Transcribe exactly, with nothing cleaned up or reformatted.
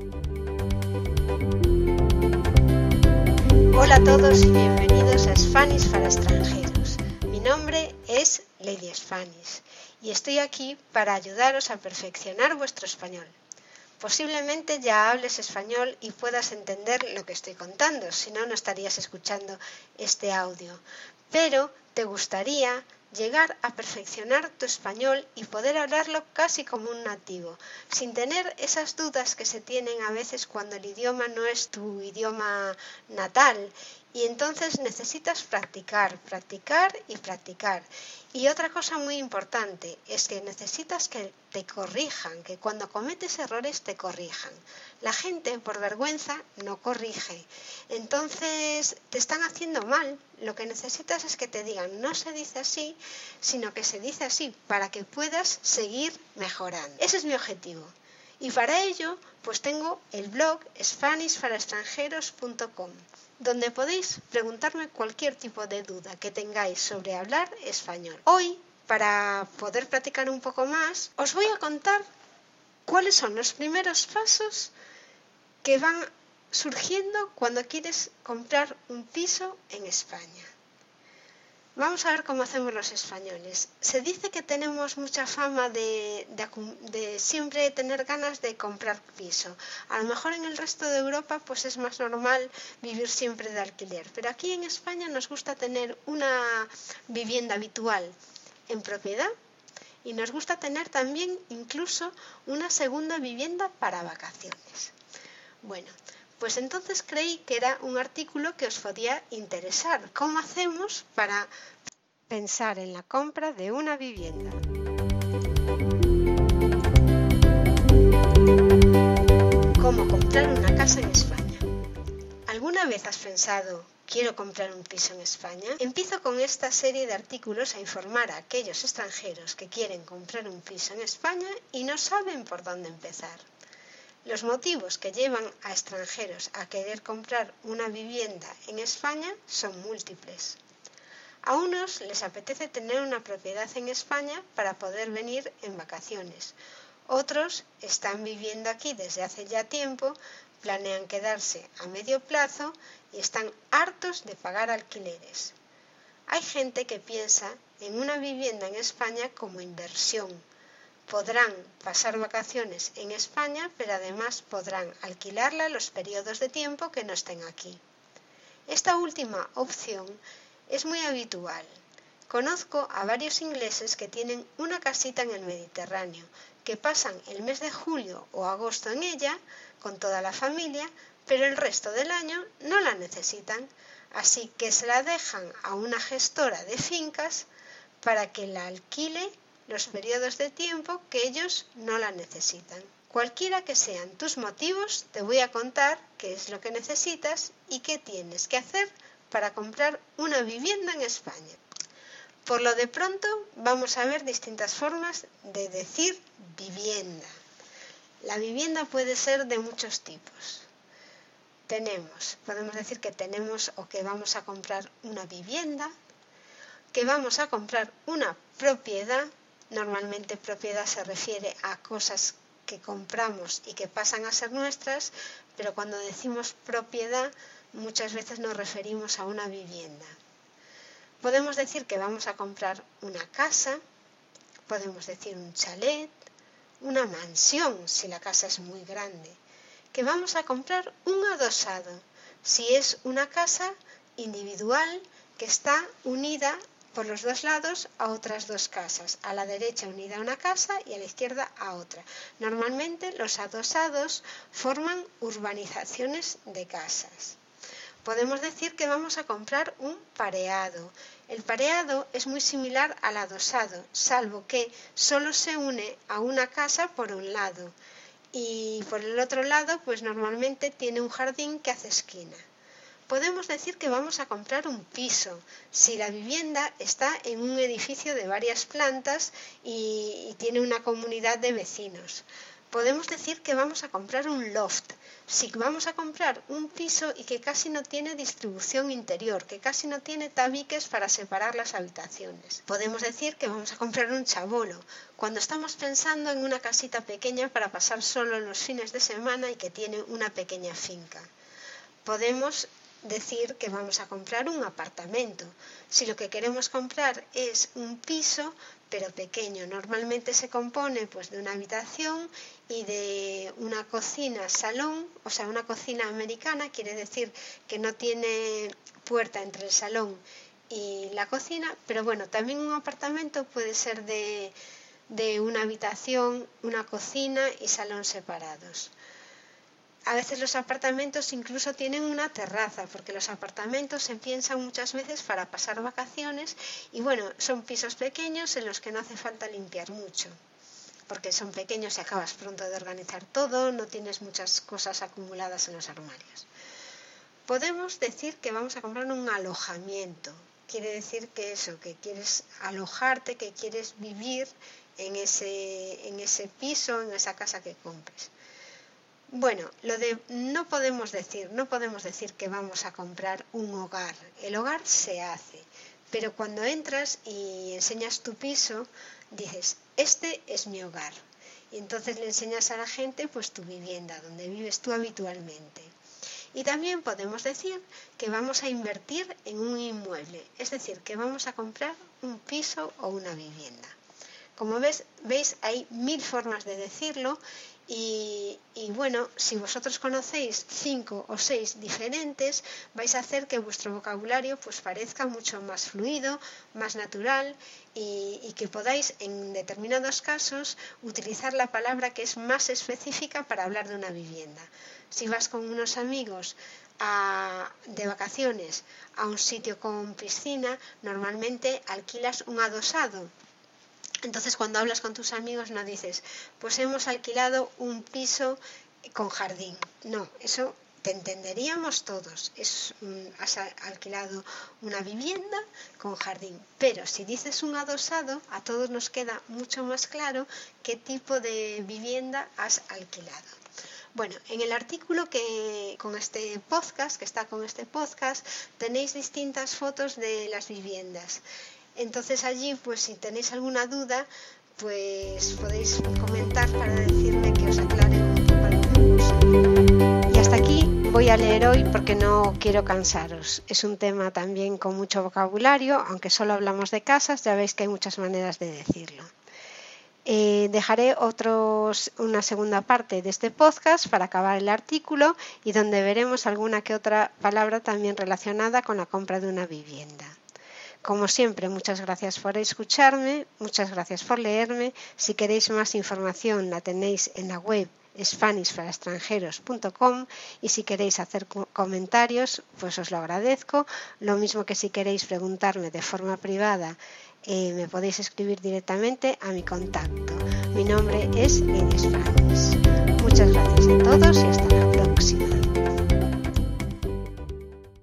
Hola a todos y bienvenidos a Spanish para extranjeros. Mi nombre es Lady Spanish y estoy aquí para ayudaros a perfeccionar vuestro español. Posiblemente ya hables español y puedas entender lo que estoy contando, si no, no estarías escuchando este audio. Pero te gustaría llegar a perfeccionar tu español y poder hablarlo casi como un nativo, sin tener esas dudas que se tienen a veces cuando el idioma no es tu idioma natal. Y entonces necesitas practicar, practicar y practicar. Y otra cosa muy importante es que necesitas que te corrijan, que cuando cometes errores te corrijan. La gente por vergüenza no corrige. Entonces te están haciendo mal. Lo que necesitas es que te digan, no se dice así, sino que se dice así, para que puedas seguir mejorando. Ese es mi objetivo. Y para ello, pues tengo el blog spanish para extranjeros punto com, donde podéis preguntarme cualquier tipo de duda que tengáis sobre hablar español. Hoy, para poder practicar un poco más, os voy a contar cuáles son los primeros pasos que van surgiendo cuando quieres comprar un piso en España. Vamos a ver cómo hacemos los españoles. Se dice que tenemos mucha fama de, de, de siempre tener ganas de comprar piso. A lo mejor en el resto de Europa pues es más normal vivir siempre de alquiler. Pero aquí en España nos gusta tener una vivienda habitual en propiedad y nos gusta tener también incluso una segunda vivienda para vacaciones. Bueno, pues entonces creí que era un artículo que os podía interesar. ¿Cómo hacemos para pensar en la compra de una vivienda? ¿Cómo comprar una casa en España? ¿Alguna vez has pensado, quiero comprar un piso en España? Empiezo con esta serie de artículos a informar a aquellos extranjeros que quieren comprar un piso en España y no saben por dónde empezar. Los motivos que llevan a extranjeros a querer comprar una vivienda en España son múltiples. A unos les apetece tener una propiedad en España para poder venir en vacaciones. Otros están viviendo aquí desde hace ya tiempo, planean quedarse a medio plazo y están hartos de pagar alquileres. Hay gente que piensa en una vivienda en España como inversión. Podrán pasar vacaciones en España, pero además podrán alquilarla los periodos de tiempo que no estén aquí. Esta última opción es muy habitual. Conozco a varios ingleses que tienen una casita en el Mediterráneo, que pasan el mes de julio o agosto en ella, con toda la familia, pero el resto del año no la necesitan, así que se la dejan a una gestora de fincas para que la alquile los periodos de tiempo que ellos no la necesitan. Cualquiera que sean tus motivos, te voy a contar qué es lo que necesitas y qué tienes que hacer para comprar una vivienda en España. Por lo de pronto, vamos a ver distintas formas de decir vivienda. La vivienda puede ser de muchos tipos. Tenemos, podemos decir que tenemos o que vamos a comprar una vivienda, que vamos a comprar una propiedad. Normalmente propiedad se refiere a cosas que compramos y que pasan a ser nuestras, pero cuando decimos propiedad muchas veces nos referimos a una vivienda. Podemos decir que vamos a comprar una casa, podemos decir un chalet, una mansión si la casa es muy grande, que vamos a comprar un adosado si es una casa individual que está unida por los dos lados a otras dos casas, a la derecha unida a una casa y a la izquierda a otra. Normalmente los adosados forman urbanizaciones de casas. Podemos decir que vamos a comprar un pareado. El pareado es muy similar al adosado, salvo que solo se une a una casa por un lado y por el otro lado pues normalmente tiene un jardín que hace esquina. Podemos decir que vamos a comprar un piso si la vivienda está en un edificio de varias plantas y, y tiene una comunidad de vecinos. Podemos decir que vamos a comprar un loft, si vamos a comprar un piso y que casi no tiene distribución interior, que casi no tiene tabiques para separar las habitaciones. Podemos decir que vamos a comprar un chabolo, cuando estamos pensando en una casita pequeña para pasar solo los fines de semana y que tiene una pequeña finca. Podemos decir que vamos a comprar un apartamento, si lo que queremos comprar es un piso pero pequeño. Normalmente se compone pues de una habitación y de una cocina, salón, o sea, una cocina americana, quiere decir que no tiene puerta entre el salón y la cocina, pero bueno, también un apartamento puede ser de, de una habitación, una cocina y salón separados. A veces los apartamentos incluso tienen una terraza, porque los apartamentos se piensan muchas veces para pasar vacaciones y bueno, son pisos pequeños en los que no hace falta limpiar mucho, porque son pequeños y acabas pronto de organizar todo, no tienes muchas cosas acumuladas en los armarios. Podemos decir que vamos a comprar un alojamiento, quiere decir que eso, que quieres alojarte, que quieres vivir en ese, en ese piso, en esa casa que compres. Bueno, lo de no podemos decir, no podemos decir que vamos a comprar un hogar. El hogar se hace, pero cuando entras y enseñas tu piso, dices, este es mi hogar. Y entonces le enseñas a la gente pues tu vivienda, donde vives tú habitualmente. Y también podemos decir que vamos a invertir en un inmueble, es decir, que vamos a comprar un piso o una vivienda. Como ves, veis, hay mil formas de decirlo. Y, y bueno, si vosotros conocéis cinco o seis diferentes, vais a hacer que vuestro vocabulario pues parezca mucho más fluido, más natural y, y que podáis en determinados casos utilizar la palabra que es más específica para hablar de una vivienda. Si vas con unos amigos a, de vacaciones a un sitio con piscina, normalmente alquilas un adosado. Entonces, cuando hablas con tus amigos no dices, pues hemos alquilado un piso con jardín. No, eso te entenderíamos todos. Es, has alquilado una vivienda con jardín. Pero si dices un adosado, a todos nos queda mucho más claro qué tipo de vivienda has alquilado. Bueno, en el artículo que con este podcast, que está con este podcast, tenéis distintas fotos de las viviendas. Entonces allí, pues si tenéis alguna duda, pues podéis comentar para decirme que os aclare un poco la confusión. Y hasta aquí voy a leer hoy porque no quiero cansaros. Es un tema también con mucho vocabulario, aunque solo hablamos de casas, ya veis que hay muchas maneras de decirlo. Eh, dejaré otros, una segunda parte de este podcast para acabar el artículo y donde veremos alguna que otra palabra también relacionada con la compra de una vivienda. Como siempre, muchas gracias por escucharme, muchas gracias por leerme. Si queréis más información la tenéis en la web spanish para extranjeros punto com y si queréis hacer comentarios, pues os lo agradezco. Lo mismo que si queréis preguntarme de forma privada, eh, me podéis escribir directamente a mi contacto. Mi nombre es Lady Spanish. Muchas gracias a todos y hasta luego.